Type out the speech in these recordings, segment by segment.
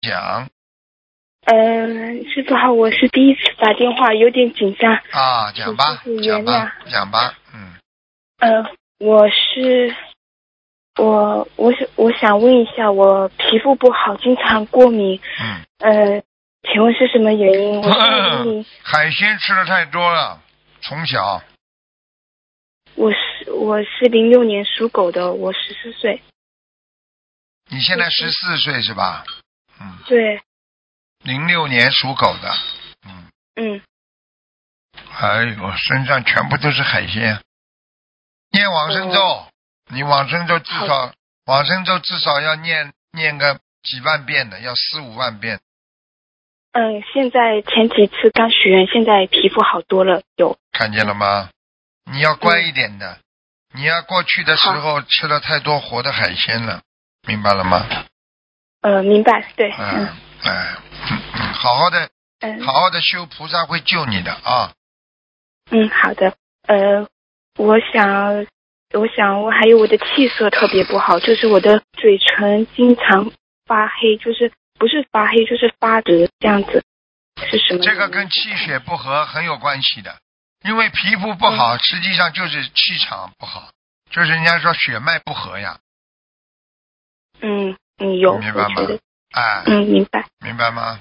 讲。 师傅好，我是第一次打电话，有点紧张。 啊，讲吧， 请师傅原谅。 讲吧。 我想问一下，我皮肤不好，经常过敏。请问是什么原因？ 海鲜吃的太多了，从小。 我是06年属狗的，我14岁。 你现在14岁是吧？ 对。 06年属狗的。哎呦，身上全部都是海鲜。念往生咒，你往生咒至少要念个几万遍的，要4、5万遍。 现在前几次刚许愿，现在皮肤好多了，有看见了吗？你要乖一点的，你要过去的时候吃了太多活的海鲜了，明白了吗？ 明白，对。 好好的修，菩萨会救你的啊。 好的。我还有我的气色特别不好，就是我的嘴唇经常发黑，就是不是发黑就是发紫这样子，是什么？ 这个跟气血不和很有关系的，因为皮肤不好，实际上就是气场不好，就是人家说血脉不和呀。 有， 明白吗？ 明白。 明白吗？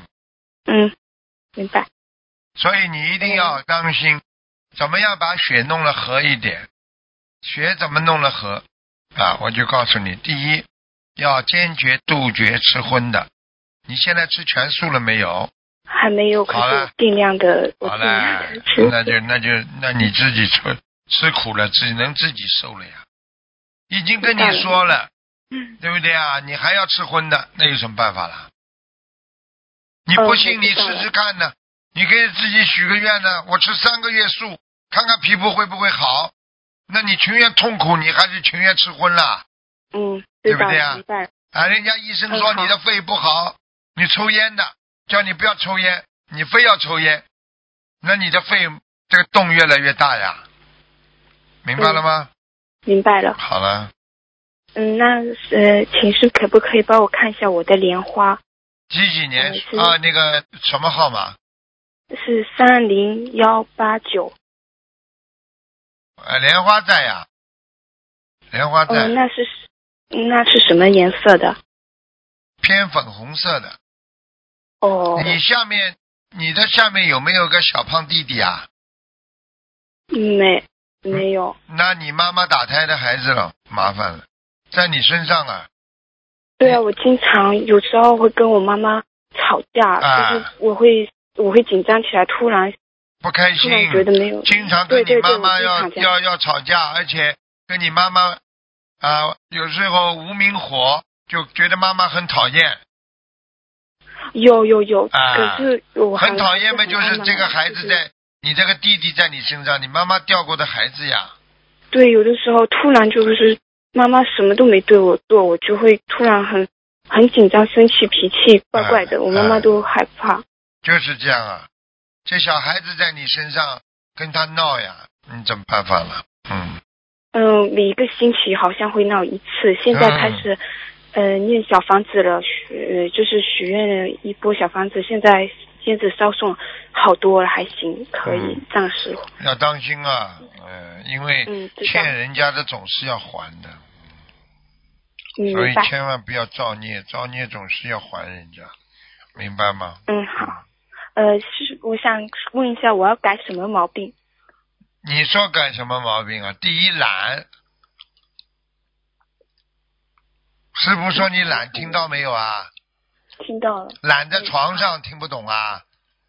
明白。 所以你一定要当心，怎么样把血弄了和一点？血怎么弄了和啊？我就告诉你，第一，要坚决杜绝吃荤的。你现在吃全素了没有？ 还没有，可是我尽量的。 好了，那你自己吃苦了，只能自己受了呀。已经跟你说了，对不对啊？你还要吃荤的，那有什么办法了？你不信，你试试看呢。你可以自己许个愿呢，我吃3个月素，看看皮肤会不会好。那你情愿痛苦，你还是情愿吃荤了？对不对啊？人家医生说你的肺不好，你抽烟的，叫你不要抽烟，你非要抽烟，那你的肺这个洞越来越大呀，明白了吗？ 明白了。 好了。 那请示可不可以帮我看一下我的莲花？ 几年啊？那个什么号码？ 是30189。 莲花在呀，莲花在。 那是什么颜色的？ 偏粉红色的。你的下面有没有个小胖弟弟啊？ 没有。 那你妈妈打胎的孩子了，麻烦了，在你身上啊。 对啊，我经常有时候会跟我妈妈吵架，就是我会紧张起来，突然不开心， 觉得没有， 经常跟你妈妈要吵架，而且跟你妈妈有时候无名火，就觉得妈妈很讨厌。 有，可是我很讨厌嘛，就是这个孩子在你这个弟弟在你身上，你妈妈掉过的孩子呀。 对，有的时候突然就是妈妈什么都没对我做，我就会突然很紧张、生气、脾气怪怪的，我妈妈都害怕。 就是这样啊，这小孩子在你身上跟他闹呀，你怎么办法了？ 每一个星期好像会闹一次，现在开始念小房子了，就是许愿了一波小房子，现在接着烧送好多了，还行，可以暂时。 要当心啊，因为欠人家的总是要还的，所以千万不要造孽，造孽总是要还人家，明白吗？ 好。我想问一下，我要改什么毛病？ 你说改什么毛病啊？第一，懒。师父说你懒，听到没有啊？ 听到了。 懒在床上，听不懂啊？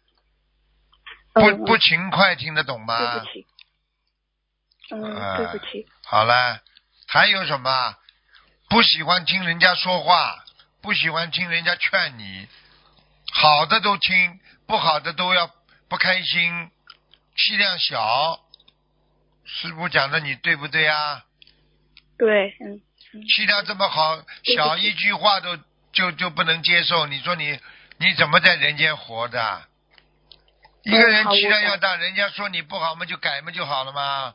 不勤快，听得懂吗？ 对不起。对不起。 好了，还有什么？不喜欢听人家说话，不喜欢听人家劝你，好的都听，不好的都要不开心，气量小。师父讲的你对不对啊？ 对。 气量这么好，小一句话都就不能接受，你说你怎么在人间活的？一个人气量要大，人家说你不好嘛，就改嘛就好了吗？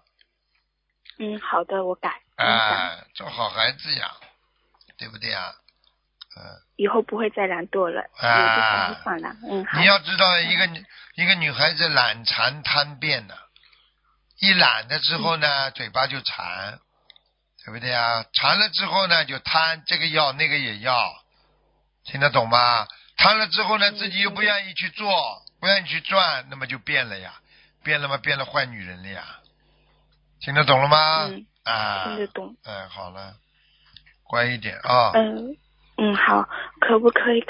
好的，我改。 做好孩子呀，对不对呀？ 以后不会再懒惰了，我就想去放了。好。 你要知道，一个女孩子懒馋贪变的，一懒了之后呢，嘴巴就馋，对不对啊？馋了之后呢，就贪，这个要那个也要，听得懂吗？贪了之后呢，自己又不愿意去做，不愿意去赚，那么就变了呀，变了嘛，变了坏女人了呀，听得懂了吗？ 听得懂。 好了，乖一点啊。 好，可不可以